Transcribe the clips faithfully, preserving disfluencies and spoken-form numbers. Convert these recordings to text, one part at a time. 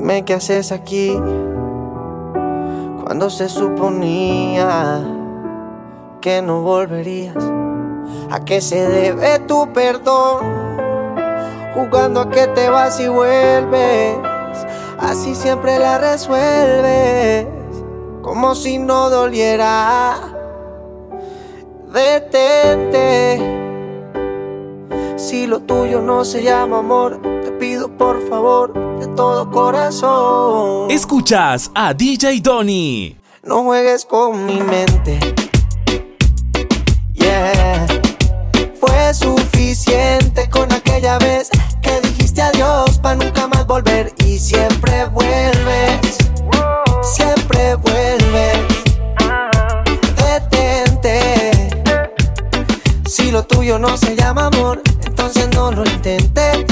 Dime qué haces aquí cuando se suponía que no volverías. ¿A qué se debe tu perdón? Jugando a que te vas y vuelves, así siempre la resuelves, como si no doliera. Detente, si lo tuyo no se llama amor, te pido por favor de todo corazón. Escuchas a D J Donny. No juegues con mi mente. Yeah. Fue suficiente con aquella vez que dijiste adiós pa' nunca más volver. Y siempre vuelves, siempre vuelves. Detente, si lo tuyo no se llama amor, entonces no lo intentes.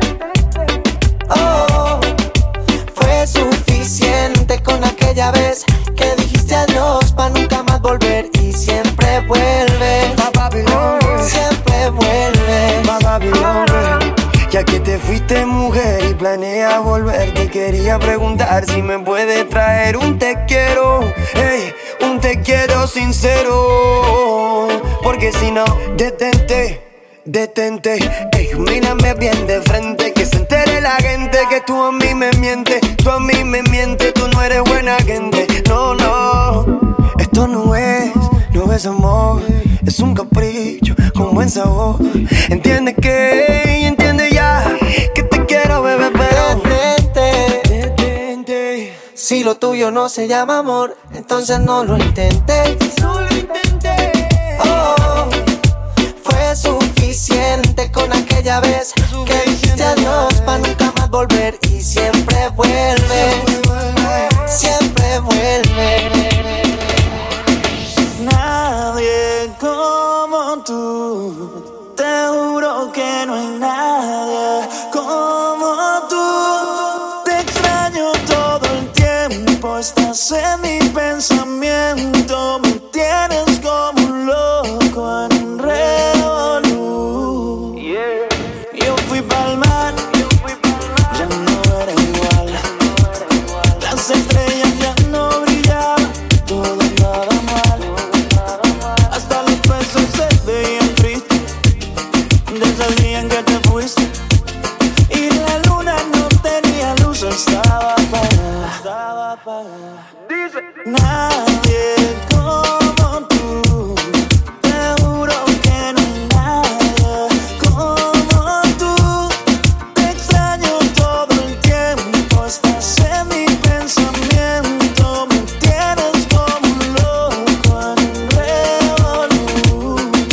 Oh, fue suficiente con aquella vez que dijiste adiós pa' nunca más volver. Y siempre vuelves, siempre vuelves. Ya que te fuiste mujer y planeas volver, te quería preguntar si me puedes traer un te quiero, hey, un te quiero sincero. Porque si no, detente, detente, ey, mírame bien de frente, que se entere la gente que tú a mí me mientes, tú a mí me mientes, tú no eres buena gente. No, no, esto no es, no es amor, es un capricho con buen sabor. Entiende que, entiende ya, que te quiero, bebé, pero detente, detente. Si lo tuyo no se llama amor, entonces no lo intentes. No lo intenté. Oh, fue suficiente con aquella vez que dijiste adiós pa' nunca más volver. Y siempre vuelve, siempre vuelve. Nadie como tú, te juro que no hay nadie como tú. Te extraño todo el tiempo, estás en mi pensamiento, me tienes como un loco en un revolú. Yo fui pa'l mar, ya no era igual, las estrellas ya no brillaban, todo andaba mal, hasta los besos se veían tristes desde el día en que te fuiste. Y la luna no tenía luz, estaba apagada, estaba apagada. Nadie como tú, te juro que no hay nadie como tú. Te extraño todo el tiempo, estás en mi pensamiento, me tienes como un loco en un revolú.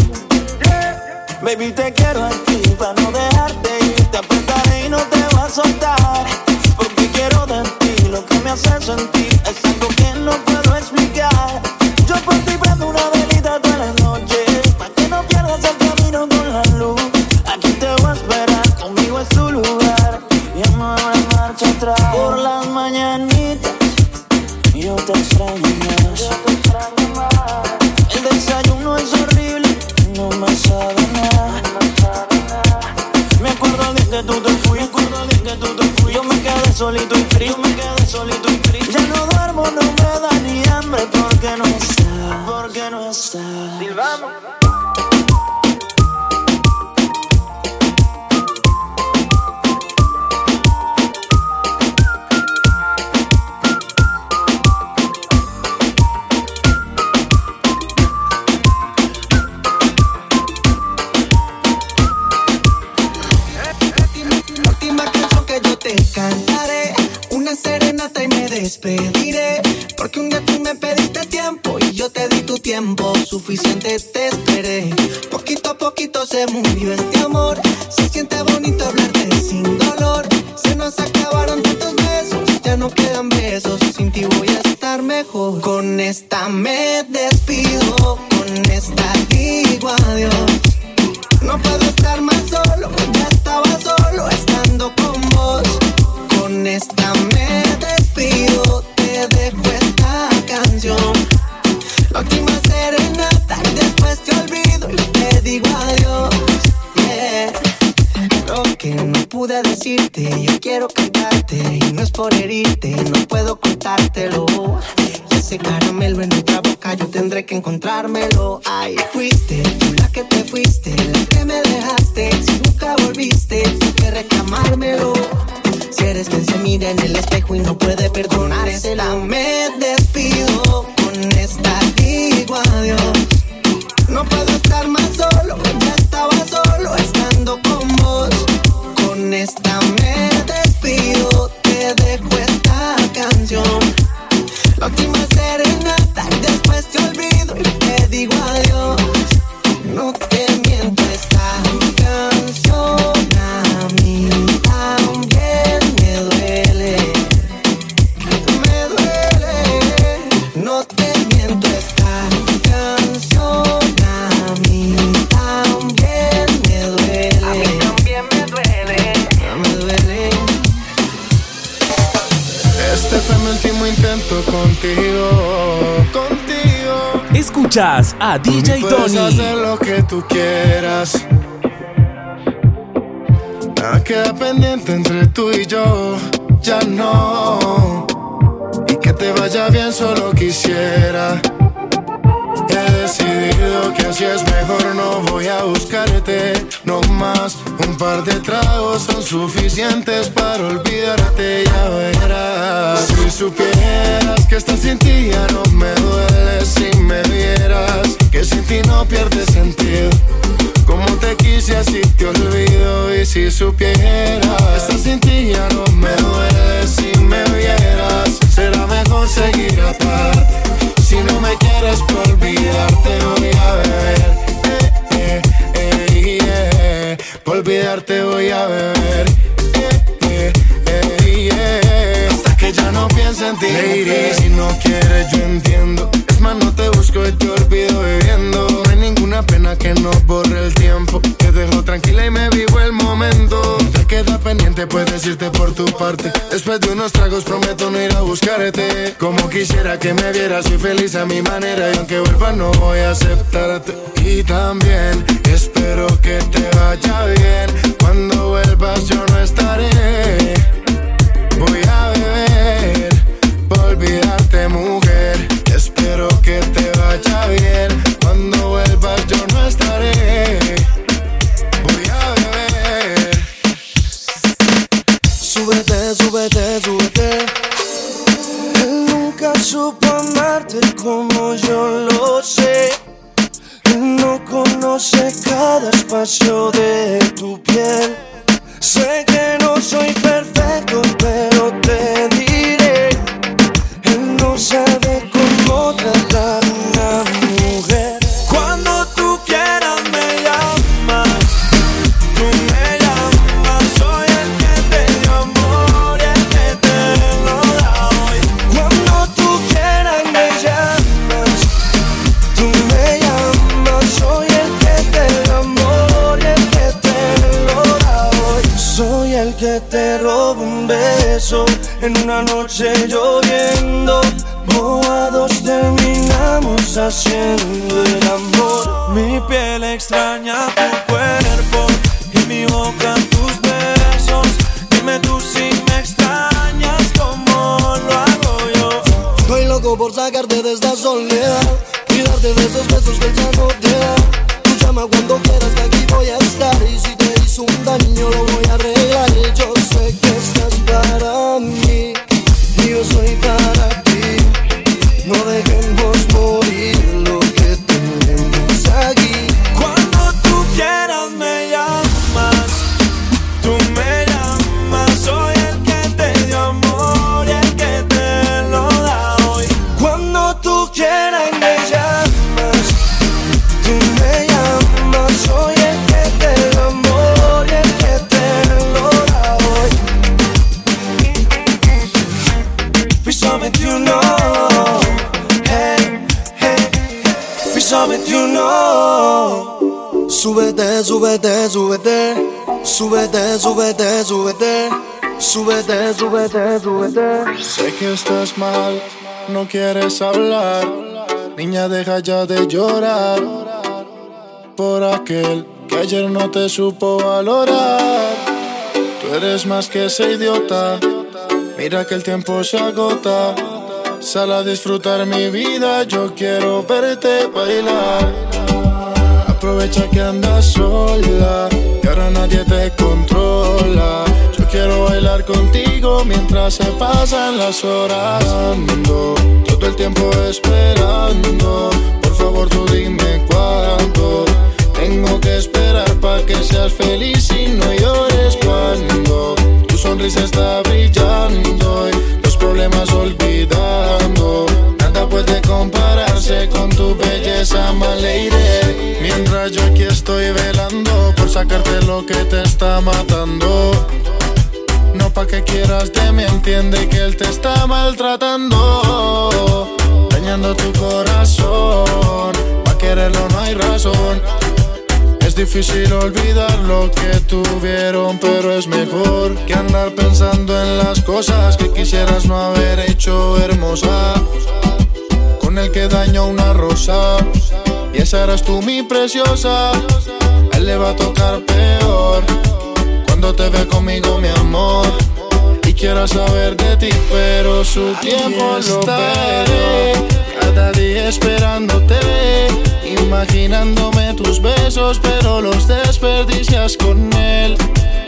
Baby, te quiero aquí para no dejarte ir, te apretaré y no te voy a soltar, porque quiero de ti lo que me hace sentir, es algo que no puedo explicar. Yo por ti prendo una velita toda la noche, pa' que no pierdas el camino con la luz. Aquí te voy a esperar, conmigo es tu lugar, ya no habrá marcha atrás. Por las mañanitas yo te extraño más, el desayuno es horrible, no me sabe nada. Me acuerdo bien que tú te fuiste, me acuerdo bien que tú te fuiste. Yo me quedé solito y triste, me quedé solito y triste. Ya no duermo, no me da ni hambre porque no está, porque no está. Silvamos. Última canción que yo te cantaré, una serenata y me despediré, porque un día tú me pediste tiempo y yo te di tu tiempo, suficiente te esperé. Poquito a poquito se murió este amor, se siente bonito hablarte sin dolor. Se nos acabaron tantos besos, ya no quedan besos, sin ti voy a estar mejor. Con esta me despido, con esta digo adiós. No puedo estar más solo, ya estaba solo estando con vos. Con esta me despido, te dejo esta canción, la última serenata, después te olvido y te digo adiós. Yeah. Lo que no pude decirte, yo quiero cantarte y no es por herirte, no puedo contártelo. Y ese caramelo en nuestra boca yo tendré que encontrármelo. Ay, fuiste tú la que te fuiste, la que me dejaste. Si nunca volviste, tú que reclamármelo. Si eres quien se mira en el espejo y no puede perdonársela. Me despido, con esta digo adiós. No puedo estar más solo, ya estaba solo estando con vos. Con esta me despido, te dejo esta canción. La última serenata y después te olvido y te digo adiós. No te miento, esta canción a mí también me duele. Me duele. No te miento, esta canción a mí también me duele. A mí también me duele. Me duele. Este fue mi último intento contigo, contigo. Escuchas a D J Puedes Donny. hacer lo que tú quieras. Nada queda pendiente entre tú y yo, ya no. Y que te vaya bien solo quisiera. He decidido que así es mejor, no voy a buscarte. No más, un par de tragos son suficientes para olvidarte, ya verás. Si supieras que estar sin ti ya no me duele. Si me vieras que sin ti no pierde sentido. Como te quise así te olvido. Y si supieras estar sin ti ya no me duele. Si me vieras será mejor seguir aparte. Si no me quieres por olvidarte voy a beber, eh, eh, eh, yeah. Por olvidarte voy a beber, eh, eh, eh, yeah. Hasta que ya no piense en ti. Lady, si no quieres yo entiendo. Es más, no te busco y te olvido bebiendo. No hay ninguna pena que no borre el tiempo. Te dejo tranquila y me vivo el momento. Te queda pendiente, puedes irte por tu parte. Después de unos tragos prometo no ir a buscarte. Como quisiera que me vieras, soy feliz a mi manera. Y aunque vuelva no voy a aceptarte. Y también espero que te vaya bien. Cuando vuelvas yo no estaré. Voy a beber por olvidarte, mujer. Espero que te vaya bien. Cuando vuelvas yo no estaré. Voy a beber. Súbete, súbete, súbete. Él nunca supo amarte como yo lo sé. Él no conoce cada espacio de tu piel. Sé que no soy perfecto, pero te diré. Él no sabe cómo tratar a una mujer. Cuando tú quieras me llamas. Tú me llamas. Soy el que te dio amor y el que te lo da hoy. Cuando tú quieras me llamas. Tú me llamas. Soy el que te dio amor y el que te lo da hoy. Soy el que te roba un beso en una noche lloviendo. Mojados terminamos haciendo el amor. Mi piel extraña tu cuerpo y mi boca tus besos. Dime tú si me extrañas como lo hago yo. Estoy loco por sacarte de esta soledad y darte de esos besos que ya no te da. Tú llama cuando quieras que aquí voy a estar. Y si te hizo un daño lo voy a arreglar. Yo sé que estás para mí y yo soy para ti. No dejemos morir lo que tenemos aquí. Cuando tú quieras me llamas. Tú me llamas. Soy el que te dio amor y el que te lo da hoy. Cuando tú quieras me llamas. Tú me llamas. Soy el que te dio amor y el que te lo da hoy. Please tell me you know. You know. Súbete, súbete, súbete. Súbete, súbete, súbete. Súbete, súbete, súbete. Sé que estás mal, no quieres hablar. Niña, deja ya de llorar por aquel que ayer no te supo valorar. eres más que ese idiota. Mira que el tiempo se agota. Sal a disfrutar mi vida, yo quiero verte bailar. Aprovecha que andas sola y ahora nadie te controla. Yo quiero bailar contigo mientras se pasan las horas. Ando todo el tiempo esperando. Por favor tú dime cuándo tengo que esperar pa' que seas feliz y no llores. Cuando tu sonrisa está brillando y los problemas olvidando. Nada puede compararse con tu belleza, my lady. Mientras yo aquí estoy velando por sacarte lo que te está matando. No pa' que quieras de mí, entiende que él te está maltratando, dañando tu corazón. Pa' quererlo no hay razón. Es difícil olvidar lo que tuvieron, pero es mejor que andar pensando en las cosas que quisieras no haber hecho, hermosa. Con el que dañó una rosa y esa eras tú, mi preciosa. A él le va a tocar peor cuando te ve conmigo, mi amor, y quiera saber de ti, pero su tiempo lo estaré. Cada día esperándote, imaginándome tus besos, pero los desperdicias con él.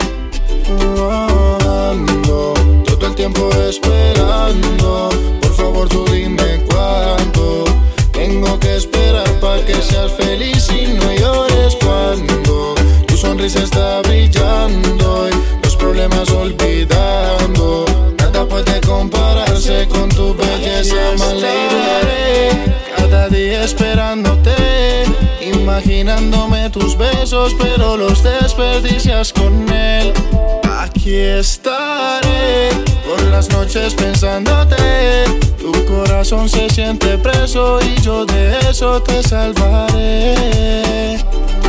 Ando todo el tiempo esperando. Por favor tú dime cuánto tengo que esperar pa' que seas feliz y no llores. Cuando tu sonrisa está brillando y los problemas olvidando. Nada puede compararse con tu belleza, my lady. Cada día esperándote, imaginándome tus besos, pero los desperdicias con él. Aquí estaré por las noches pensándote. Tu corazón se siente preso y yo de eso te salvaré.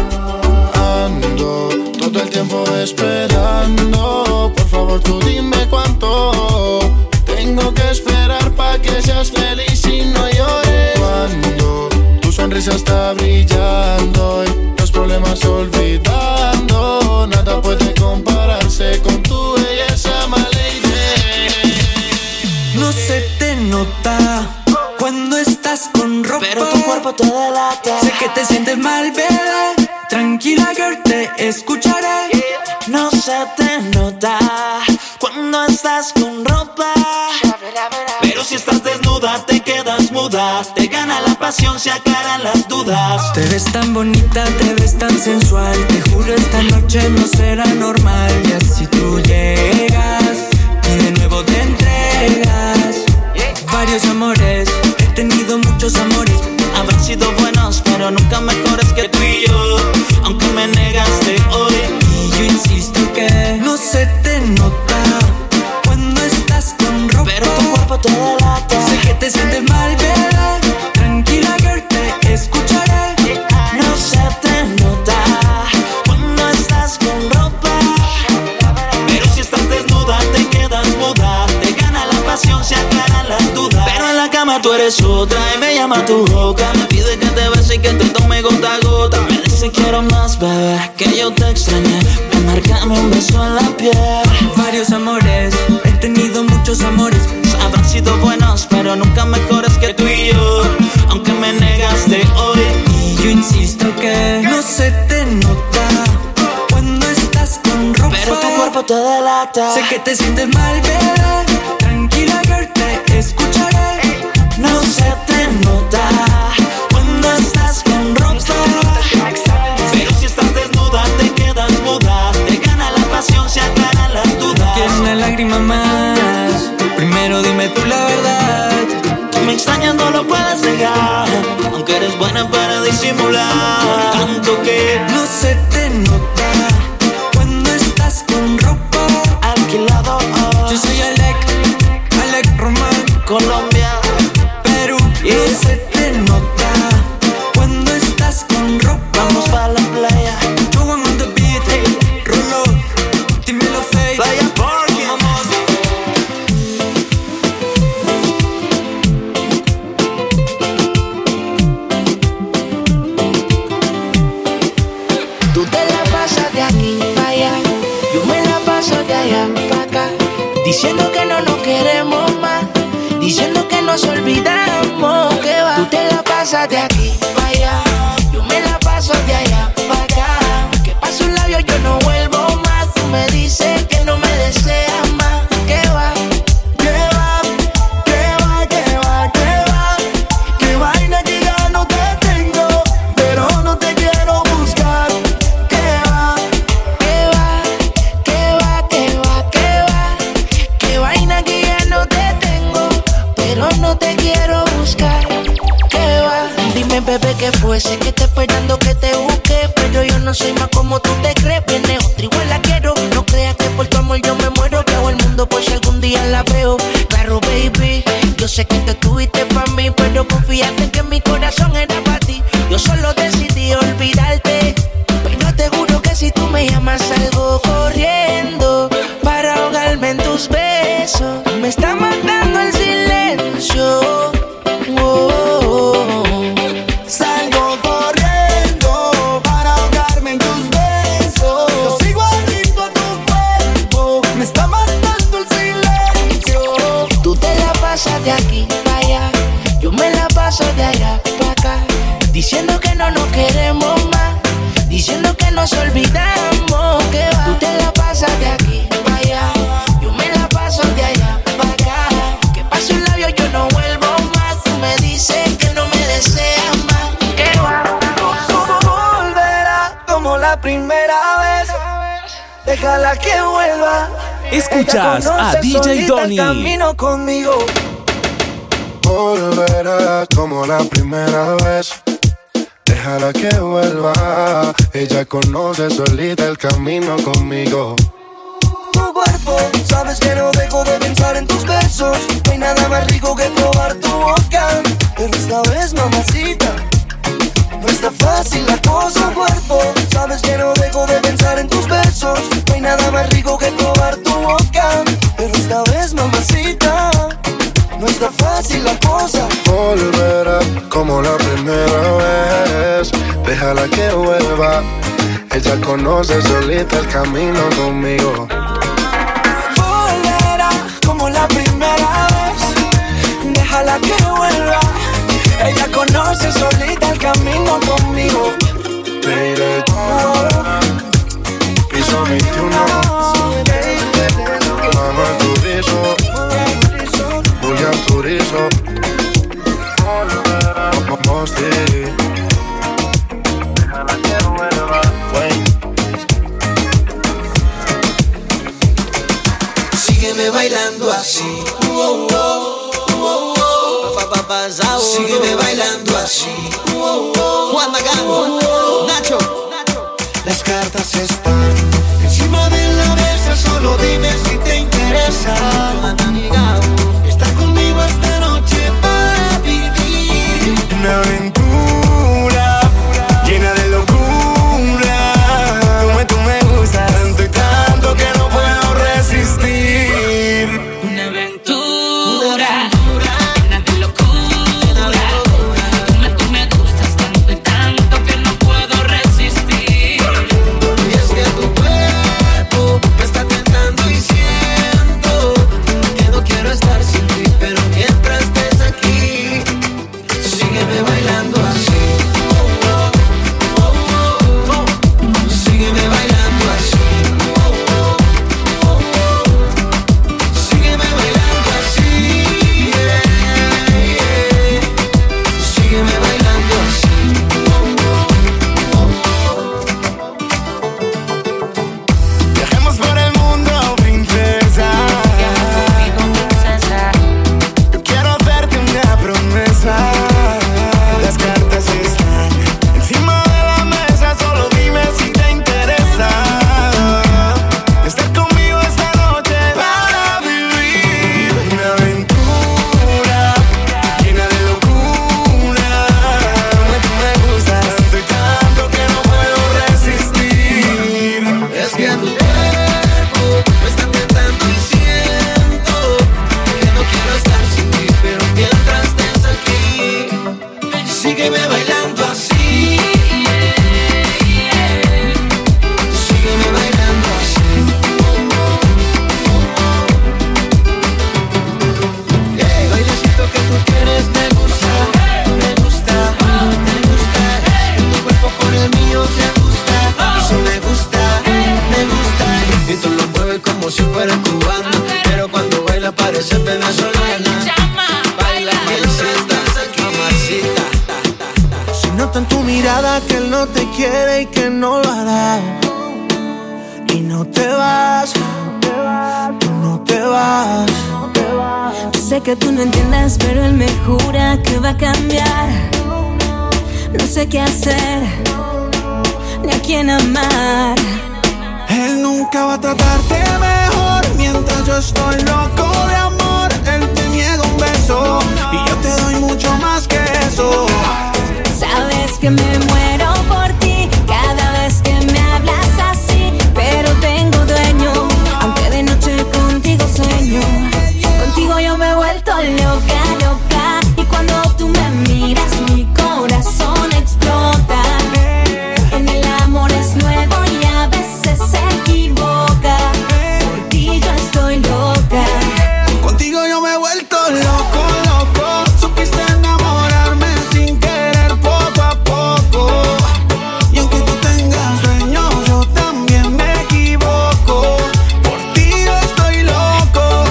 Ando todo el tiempo esperando. Por favor tú dime cuánto tengo que esperar pa' que seas feliz y no llores. Cuando tu sonrisa está brillando y los problemas olvidando. Nada puede compararse con tu belleza, my lady. No se te nota cuando estás con ropa, pero tu cuerpo te delata. Sé que te sientes mal, bebé. Tranquila, girl, te escucharé. No se te nota cuando estás con ropa, pero si estás desnuda te quedas muda. Te gana la pasión, se aclaran las dudas. Te ves tan bonita, te ves tan sensual. Te juro esta noche no será normal. Y así tú llegas y de nuevo te entregas. Varios amores, he tenido muchos amores. Habrán sido buenos, pero nunca mejores que tú y yo. Aunque me negaste hoy, y yo insisto que no se te nota cuando estás con ropa, pero tu cuerpo te delata. Sé que te sientes mal, bebé. Tranquila, girl, te escucharé. No se te nota cuando estás con ropa, pero si estás desnuda te quedas muda. Te gana la pasión, se aclaran las dudas. Pero en la cama tú eres otra y me llama tu boca. Me pide que te bese y que te tome gota a gota. Me dice quiero más, bebé, que yo te extrañé. Ven, márcame un beso en la piel. Varios amores, he tenido muchos amores. Habrán sido buenos, pero nunca mejores que tú y yo. Aunque me negaste hoy, y yo insisto que no se te nota cuando estás con ropa, pero tu cuerpo te delata. Sé que te sientes mal, bebé. Tranquila, girl, te escucharé. No se te nota cuando estás con ropa, pero si estás desnuda te quedas muda. Te gana la pasión, se aclaran las dudas. ¿Quieres una lágrima más? Primero dime tú la verdad. Tú me extrañas, no lo puedes negar, aunque eres buena para disimular. Tanto que no se te nota cuando estás con ropa. Alquilado, oh. Yo soy Alec, Alec Román, Colombia, Perú. Y no se te nota diciendo que no nos queremos más, diciendo que nos olvidamos. Que va, tú te la pasas de aquí para allá, yo me la paso de allá para acá. Que paso un labio yo no vuelvo más. Tú me dices que no me deseas más. Que va, que va, que va, que va, que va. Que vaina que ya no te tengo, pero no te quiero buscar. Que va, que va, que va, que va, que va. Que vaina que ya no te tengo, pero no te quiero buscar. Que va. Dime, bebé, ¿qué fue? Sé que te esperando que te busque, pero yo no soy más como tú te crees. Viene otra, igual la quiero. No creas que por tu amor yo me muero. Que hago el mundo por si algún día la veo. Claro, baby, yo sé que te tuviste pa' mí, pero confiaste que mi corazón era pa' ti. Yo solo decidí olvidarte, pero te juro que si tú me llamas salgo corriendo para ahogarme en tus besos. Me está matando el silencio. Oh, oh, oh. salgo corriendo para ahogarme en tus besos. Yo sigo adicto a tu cuerpo, me está matando el silencio. Tú te la pasas de aquí para allá, yo me la paso de allá para acá, diciendo que no nos queremos más, diciendo que nos olvidamos. Que va, tú te la pasas de aquí para allá, yo me la paso de allá para acá. Que paso un labio yo no vuelvo más. Tú me dices que no me deseas más. Que va, Volverá como la primera vez, déjala que vuelva. Escuchas Ella a conoce D J solita Donny. el camino conmigo. Volverá como la primera vez, déjala que vuelva. Ella conoce solita el camino conmigo. Tu cuerpo, sabes que no dejo de pensar en tus besos. No hay nada más rico que probar tu boca, pero esta vez, mamacita, no está fácil la cosa. Cuerpo, sabes que no dejo de pensar en tus besos. No hay nada más rico que probar tu boca, pero esta vez, mamacita, no está fácil la cosa. Volverá como la primera vez, déjala que vuelva. Ella conoce solita el camino conmigo. Volverá como la primera vez, déjala que vuelva. Ella conoce solita el camino conmigo. Mire, piso veintiuno, Manuel Turizo, Julián Turizo, Mosti. Déjala que vuelva. Sígueme bailando así. Oh, oh, oh, oh. Pa, pa, pa, pa, sígueme bailando así. Oh, oh. Juan Magán, Nacho. Las cartas están encima de la mesa. Solo dime si te interesa. Estar conmigo esta noche para vivir una aventura llena de locura. Como tú me gustas tanto y tanto que no puedo resistir. una aventura llena de locura. Como tú me gustas tanto y tanto que no puedo resistir. y es que tu cuerpo me como si fuera cubana, pero cuando baila parece venezolana. Baila, mamacita. Se nota en tu mirada que él no te quiere y que no lo hará. Y no te vas, tú no te vas. Yo sé que tú no entiendes, pero él me jura que va a cambiar. No sé qué hacer, ni a quién amar. Él nunca va a tratarte mejor mientras yo estoy loco de amor. Él te niega un beso y yo te doy mucho más que eso. Sabes que me muero por ti cada vez que me hablas así, pero tengo dueño, aunque de noche contigo sueño. Contigo yo me he vuelto loca, loca, y cuando tú me miras mi corazón explota. En el amor es nuevo y a veces se equivoca. Por ti yo estoy loca. Contigo yo me he vuelto loco, loco. Supiste enamorarme sin querer poco a poco. Y aunque tú tengas sueños, yo también me equivoco. Por ti yo estoy loco.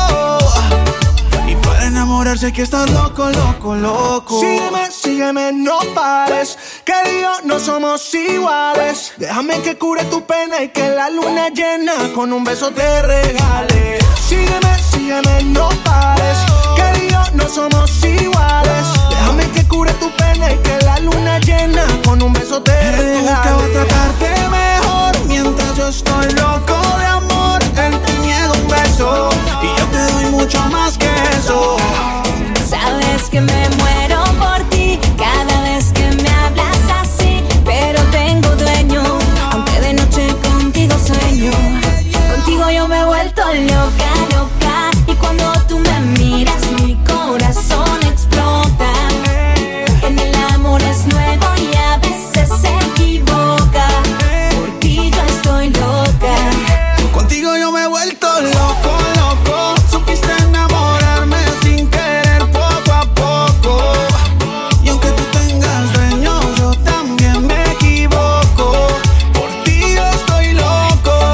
Y para enamorarse hay que estar loco, loco, loco. Sígueme, sígueme, no pares. Que yo no somos iguales. Déjame que cure tu pena y que la luna llena con un beso te regale. Sígueme, sígueme, no pares. Que yo no somos iguales. Déjame que cure tu pena y que la luna llena con un beso te regale. Él nunca va a tratarte mejor mientras yo estoy loco de amor. Él te niega un beso y yo te doy mucho más que eso. Sabes que me muero por ti cada vez que me hablas así, pero tengo dueño, aunque de noche contigo sueño. Contigo yo me he vuelto loca, loca, y cuando tú me miras mi corazón explota. En el amor es nuevo y a veces se equivoca. Por ti yo estoy loca. Contigo yo me he vuelto loco, loco. Supiste enamorarme sin querer poco a poco. Y aunque tú tengas sueños, yo también me equivoco. Por ti yo estoy loco.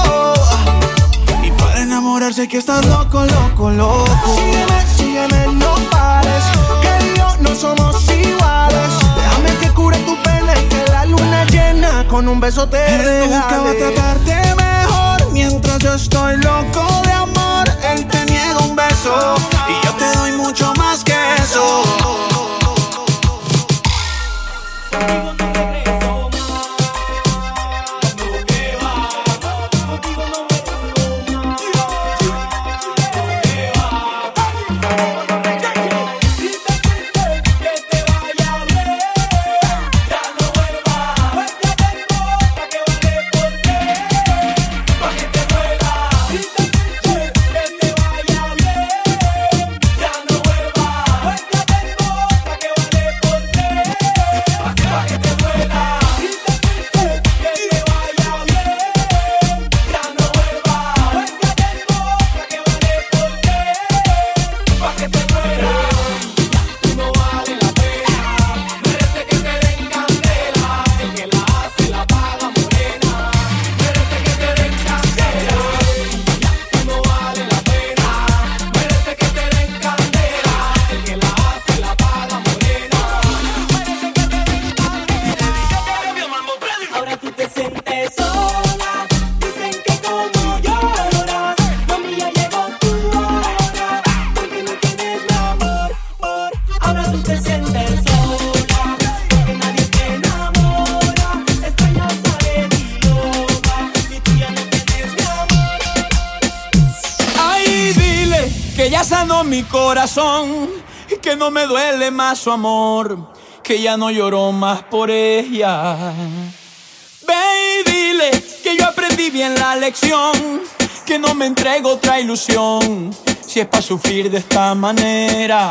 Y para enamorarse hay que estar loco, loco, loco. Sígueme, sígueme, no pares. Que yo no somos iguales. Déjame que cure tu pena y que la luna llena con un beso te regale. Él nunca va a tratarte mejor mientras yo estoy loco de amor. Él te niega un beso y yo te doy mucho más que eso. Mi corazón, que no me duele más su amor, que ya no lloro más por ella. Ve y dile que yo aprendí bien la lección, que no me entrego otra ilusión, si es pa' sufrir de esta manera.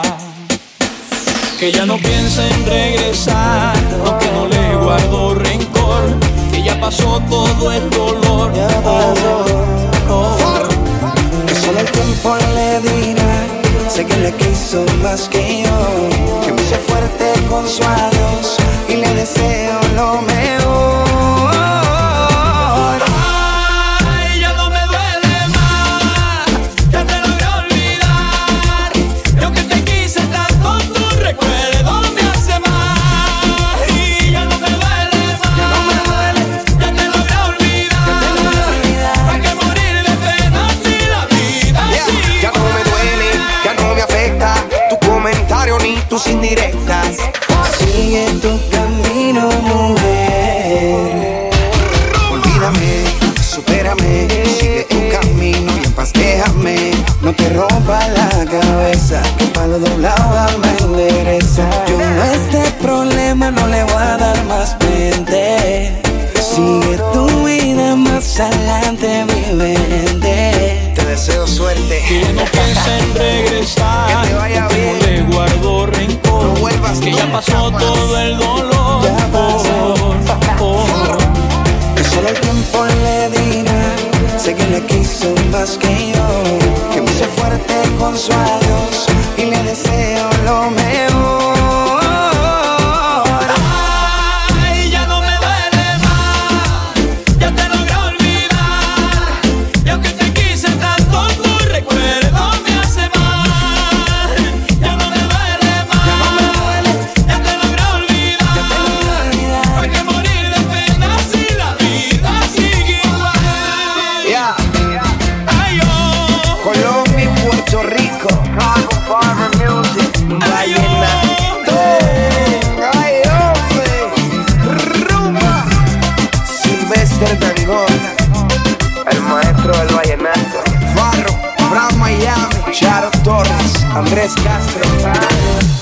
Que ya no piensa en regresar, aunque no le guardo rencor, que ya pasó todo el dolor. Ya pasó. Oh, oh. Que solo el tiempo le dirá. Sé que le quiso más que yo, que me hizo fuerte con su adiós y le deseo lo mejor. Ay, ya no me duele palo doblado alma endereza. Yo a este problema no le voy a dar más mente. Sigue tu vida más adelante, mi vente. Te deseo suerte. Que no piense en regresar, que te vaya bien. No le guardo rencor, no vuelvas que ya pasó más. Todo el dolor. Ya pasó. Oh, oh. Que solo el tiempo le dirá. Sé que le quiso más que yo. Que me hizo fuerte con su adiós y le deseo lo mejor. El maestro del vallenato. Farro, Fran Miami, Charo Torres, Andrés Castro.